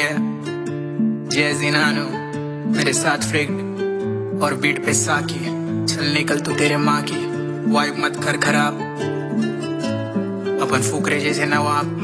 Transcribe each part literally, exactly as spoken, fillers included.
Yeah, जय जिनानो मेरे साथ फ्रिक्ड और बीट पे साकी। चल निकल तू तेरे माँ की वाइब मत कर खराब, अपन फुकरे जैसे नवाब।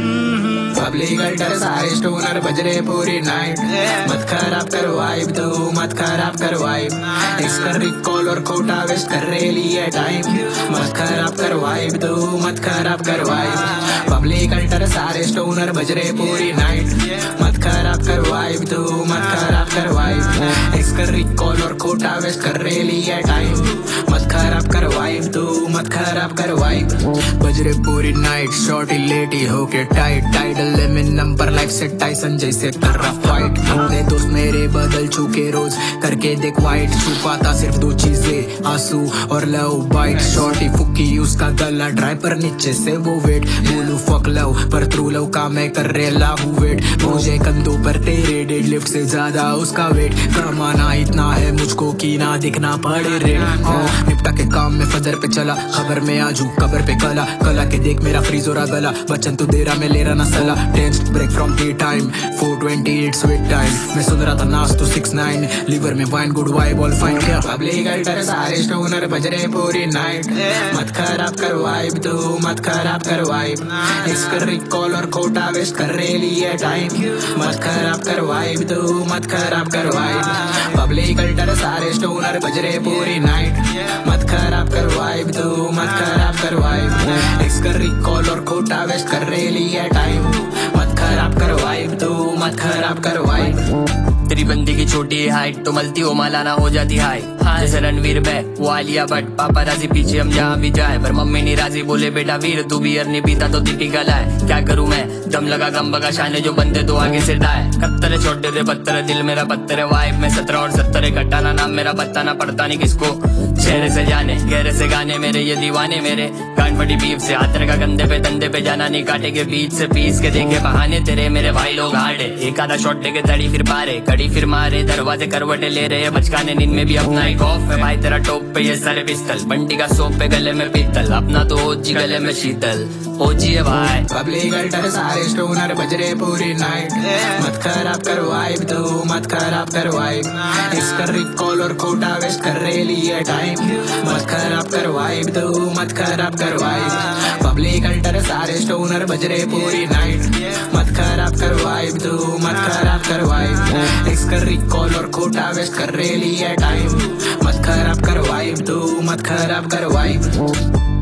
पब्लिक अल्टर सारे स्टोनर बज रहे पूरी नाइट, मत खराब कर वाइब तू, मत खराब कर वाइब। इसका रिकॉल और खोटा वेस्ट कर रहे लिए टाइम, मत खराब कर वाइब तू, मत खराब कर वाइब। पब्लिक अल्टर सारे स्टोनर बज रहे पूरी नाइट, मत खराब कर वाइब तू, मत खराब कर वाइब। इसका रिकॉल और खोटा वेस्ट कर रहे लिए टाइम, मत खराब कर वाइब तू, मत खराब कर वाइब। बज रहे पूरी नाइट शॉर्टी लेटी होके टाइट, टाइटल लेमिन नंबर लाइफ से टाइसन जैसे कर रहा फाइट। अपने दोस्त मेरे बदल चुके रोज करके देख वाइट, छुपाता सिर्फ दो चीजें आंसू और लव बाइट। शॉर्टी फुकी उसका गला ड्राई पर नीचे से वो वेट, बोलू फक लव पर थ्रू लव का मैं कर रहे लागू वेट। मुझे कंधों पर तेरे डेड लिफ्ट से ज्यादा उसका वेट, कमाना इतना है मुझको कि ना दिखना पड़े रेट। निपटा के काम में फजर पे चला, खबर में आजू कबर पे कला, कला के देख मेरा फ्रीज हो रहा गला। बचन तू दे रहा मैं ले रहा ना सला, tense break from tea time four twenty it's weed time. मैं सुन रहा था नाच तो सिक्स नाइन, लिवर में wine good vibe all fine. क्या पब्लिक अल्टर सारे स्टोनर बज रहे पूरी नाइट, मत खराब कर वाइब तू, मत खराब कर वाइब। इसका रिकॉल और खोटा वेस्ट कर रहे लिए टाइम, मत खराब कर वाइब तू, मत खराब कर वाइब। पब्लिक अल्टर सारे स्टोनर बज रहे पूरी नाइट, मत खराब कर वाइब तू, मत खराब कर वाइब। इसका रिकॉल और खोटा वेस्ट कर रहे लिए टाइम, मत खराब कर वाइब तू, मत खराब कर वाइब। तेरी बंदी की छोटी हाइट तो मलती हो मालाना हो जाती हाई, जैसे रणवीर बै वो आलिया भट्ट। पापा राजी पीछे हम जहाँ भी जाए, पर मम्मी नहीं राजी, बोले बेटा वीर तू बियर नहीं पीता तो तिटी गला है। क्या करूँ मैं दम लगा गम बगा शाने जो बंदे तो आगे से डाए। कत्तरे छोटे रे पत्थर दिल मेरा पत्थर है, वाइब में सत्रह और सत्तर घटाना नाम मेरा बताना पड़ता नहीं किसको। चेहरे से जाने गहरे से गाने मेरे ये दीवाने मेरे, गांड बड़ी बीफ से हाथ रखा कंधे पे धंधे पे जाना नहीं, काटे के बीच से पीस के देखे बहाने तेरे मेरे भाई लोग हार्डे। एक आधा शॉट लेके तड़ी फिर पारे कड़ी फिर मारे, दरवाजे करवटे ले रहे बचकाने नींद में भी अपना एक ऑफ है भाई तेरा टॉप पे ये सारे पिस्तल। बंटी का सोप पे गले में पीतल, अपना तो ओजी गले में शीतल ओजी है भाई। पब्लिक अल्टर सारे स्टोनर बज रहे पूरी नाइट, मत खराब कर वाइब तू, मत खराब कर वाइब। इसका रिकॉल और खोटा वेस्ट कर रहे लिए टाइम, मत खराब कर वाइब तू, मत खराब कर वाइब। पब्लिक अल्टर सारे स्टोनर बज रहे पूरी नाइट, मत खराब कर वाइब तू, मत खराब कर वाइब। इसका रिकॉल और खोटा वेस्ट कर रहे लिए टाइम, मत खराब कर वाइब तू, मत खराब कर वाइब।